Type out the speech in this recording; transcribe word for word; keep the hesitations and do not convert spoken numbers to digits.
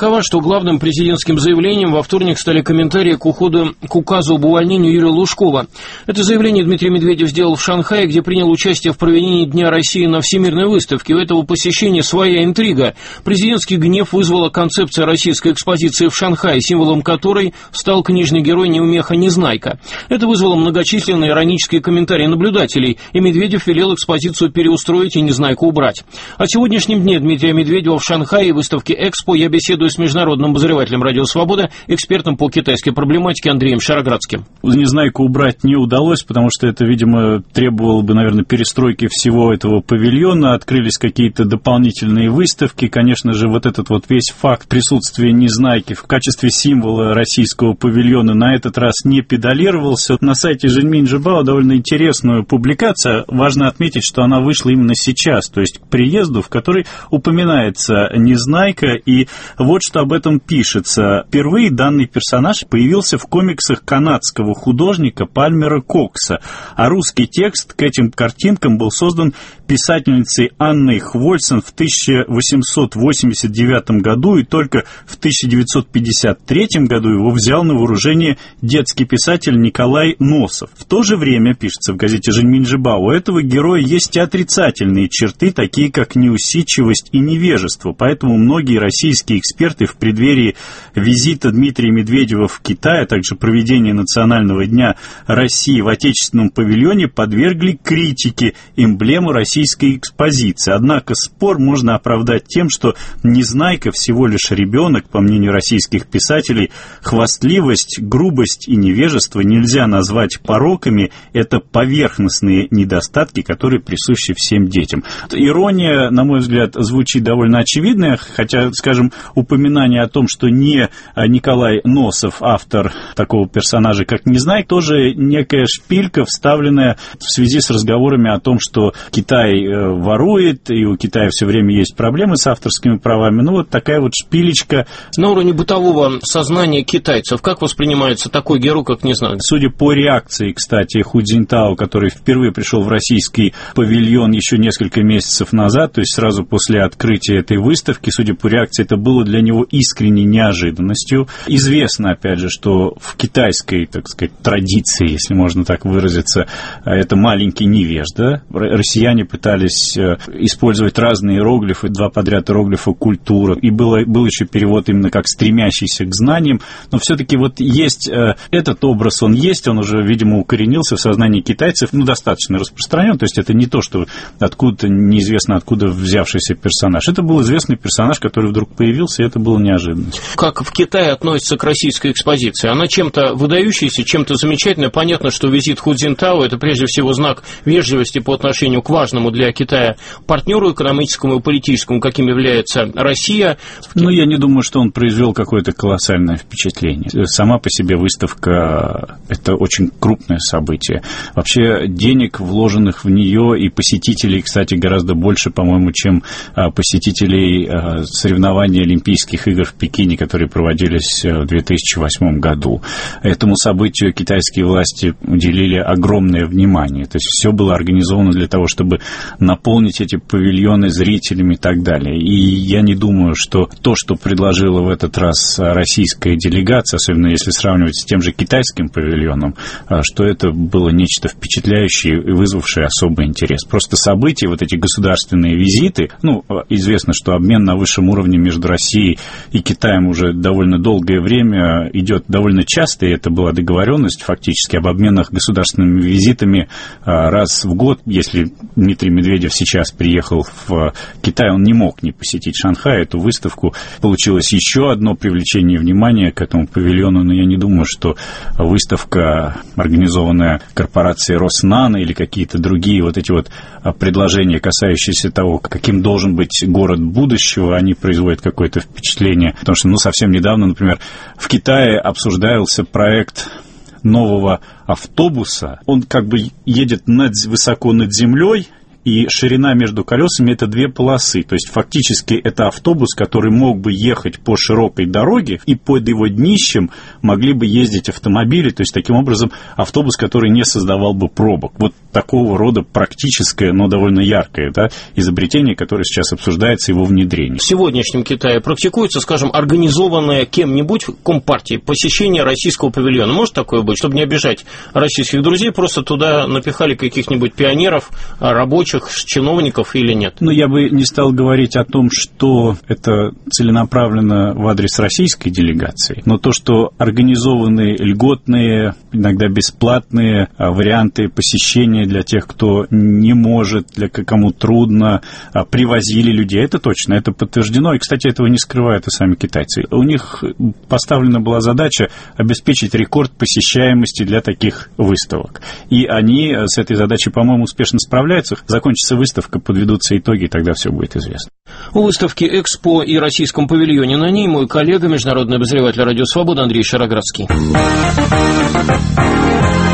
такова, что главным президентским заявлением во вторник стали комментарии к уходу к указу об увольнении Юрия Лужкова. Это заявление Дмитрий Медведев сделал в Шанхае, где принял участие в проведении Дня России на Всемирной выставке. У этого посещения своя интрига. Президентский гнев вызвала концепция российской экспозиции в Шанхае, символом которой стал книжный герой Неумеха Незнайка. Это вызвало многочисленные иронические комментарии наблюдателей, и Медведев велел экспозицию переустроить и Незнайку убрать. О сегодняшнем дне Дмитрия Медведева в Шанхае и выставке «Экспо» я беседую с международным обозревателем «Радио Свобода», экспертом по китайской проблематике Андреем Шароградским. Незнайку убрать не удалось, потому что это, видимо, требовало бы, наверное, перестройки всего этого павильона, открылись какие-то дополнительные выставки. Конечно же, вот этот вот весь факт присутствия Незнайки в качестве символа российского павильона на этот раз не педалировался. На сайте Женьминь Жибао довольно интересную публикацию. Важно отметить, что она вышла именно сейчас, то есть к приезду, в которой упоминается Незнайка, и вот что об этом пишется. Впервые данный персонаж появился в комиксах канадского художника Пальмера Кокса, а русский текст к этим картинкам был создан писательницей Анной Хвольсон в тысяча восемьсот восемьдесят девятом году, и только в тысяча девятьсот пятьдесят третьем году его взял на вооружение детский писатель Николай Носов. В то же время, пишется в газете Женьминь Жибао, у этого героя есть и отрицательные черты, такие как неусидчивость и невежество, поэтому многие российские эксперты в преддверии визита Дмитрия Медведева в Китай, а также проведения Национального дня России в отечественном павильоне подвергли критике эмблему российской экспозиции. Однако спор можно оправдать тем, что Незнайка всего лишь ребенок, по мнению российских писателей. Хвастливость, грубость и невежество нельзя назвать пороками, это поверхностные недостатки, которые присущи всем детям. Ирония, на мой взгляд, звучит довольно очевидная, хотя, скажем, упоминание о том, что не Николай Носов автор такого персонажа, как Незнайка, тоже некая шпилька, вставленная в связи с разговорами о том, что Китай ворует, и у Китая все время есть проблемы с авторскими правами. Ну, вот такая вот шпилечка. На уровне бытового сознания китайцев, как воспринимается такой герой, как Незнайка? Судя по реакции, кстати, Ху Цзиньтао, который впервые пришел в российский павильон еще несколько месяцев назад, то есть сразу после открытия этой выставки, судя по реакции, это было для него искренней неожиданностью. Известно, опять же, что в китайской, так сказать, традиции, если можно так выразиться, это маленький невежда. Россияне пытались использовать разные иероглифы, два подряд иероглифа «культура», и было, был еще перевод именно как «стремящийся к знаниям», но все-таки вот есть этот образ, он есть, он уже, видимо, укоренился в сознании китайцев, ну, достаточно распространен, то есть это не то, что откуда, неизвестно откуда взявшийся персонаж. Это был известный персонаж, который вдруг появился, и это было неожиданно. Как в Китае относится к российской экспозиции? Она чем-то выдающаяся, чем-то замечательная. Понятно, что визит Ху Цзиньтао – это прежде всего знак вежливости по отношению к важному для Китая партнеру экономическому и политическому, каким является Россия. Ну, я не думаю, что он произвел какое-то колоссальное впечатление. Сама по себе выставка – это очень крупное событие. Вообще, денег, вложенных в нее, и посетителей, кстати, гораздо больше, по-моему, чем посетителей соревнований Олимпийских игр в Пекине, которые проводились в две тысячи восьмом году. Этому событию китайские власти уделили огромное внимание. То есть все было организовано для того, чтобы наполнить эти павильоны зрителями и так далее. И я не думаю, что то, что предложила в этот раз российская делегация, особенно если сравнивать с тем же китайским павильоном, что это было нечто впечатляющее и вызвавшее особый интерес. Просто события, вот эти государственные визиты, ну, известно, что обмен на высшем уровне между Россией и Китаем уже довольно долгое время идет довольно часто, и это была договоренность фактически об обменах государственными визитами раз в год. Если Дмитрий Медведев сейчас приехал в Китай, он не мог не посетить Шанхай, эту выставку. Получилось еще одно привлечение внимания к этому павильону, но я не думаю, что выставка, организованная корпорацией Роснано или какие-то другие вот эти вот предложения, касающиеся того, каким должен быть город будущего, они производят какое-то впечатление. Потому что, ну, совсем недавно, например, в Китае обсуждался проект нового автобуса. Он как бы едет над, высоко над землей, и ширина между колесами – это две полосы. То есть фактически это автобус, который мог бы ехать по широкой дороге, и под его днищем могли бы ездить автомобили. То есть таким образом автобус, который не создавал бы пробок. Вот такого рода практическое, но довольно яркое, да, изобретение, которое сейчас обсуждается, его внедрение. В сегодняшнем Китае практикуется, скажем, организованное кем-нибудь Компартией посещение российского павильона. Может такое быть? Чтобы не обижать российских друзей, просто туда напихали каких-нибудь пионеров, рабочих, чиновников или нет? Ну, я бы не стал говорить о том, что это целенаправленно в адрес российской делегации, но то, что организованы льготные, иногда бесплатные варианты посещения для тех, кто не может, для кому трудно, привозили людей, это точно, это подтверждено, и, кстати, этого не скрывают и сами китайцы. У них поставлена была задача обеспечить рекорд посещаемости для таких выставок, и они с этой задачей, по-моему, успешно справляются. Закончится выставка, подведутся итоги, и тогда все будет известно. У выставки «Экспо» и российском павильоне на ней мой коллега, международный обозреватель «Радио Свобода» Андрей Шароградский.